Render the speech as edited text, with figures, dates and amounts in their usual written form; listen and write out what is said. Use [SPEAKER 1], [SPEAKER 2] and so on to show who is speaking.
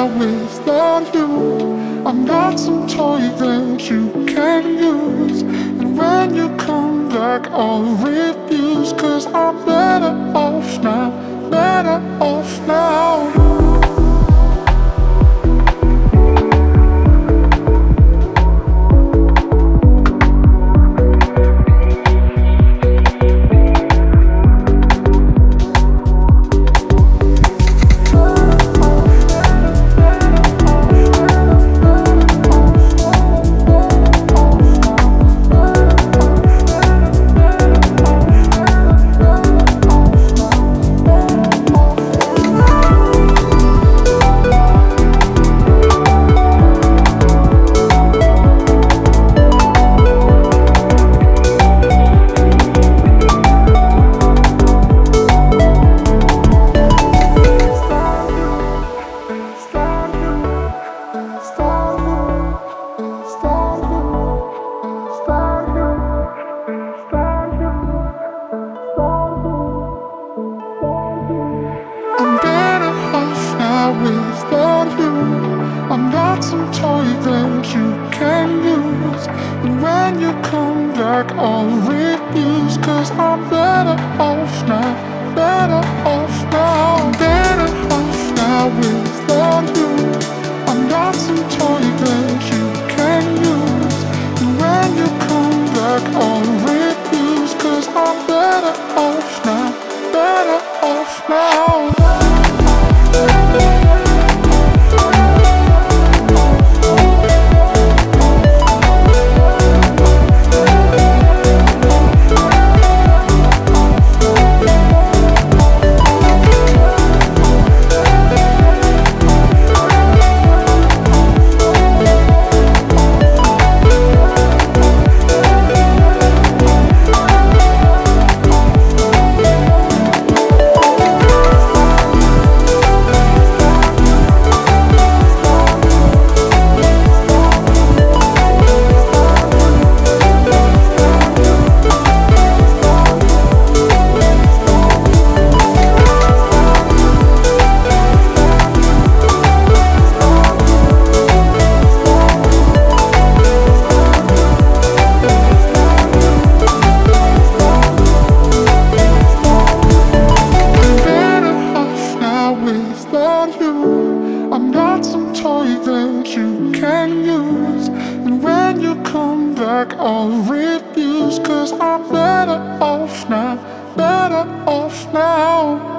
[SPEAKER 1] without you. I'm not some toy that you can use. And when you come back, I'll refuse. 'Cause I'm better off now, better off now. Without you, I'm not some toy that you can use. And when you come back, I'll refuse. 'Cause I'm better off now, better off now. I'm better off now without you. I'm not some toy that you can use. And when you come back, I'll refuse. 'Cause I'm better off now, better off now. I'm not some toy that you can use. And when you come back, I'll refuse. 'Cause I'm better off now, better off now.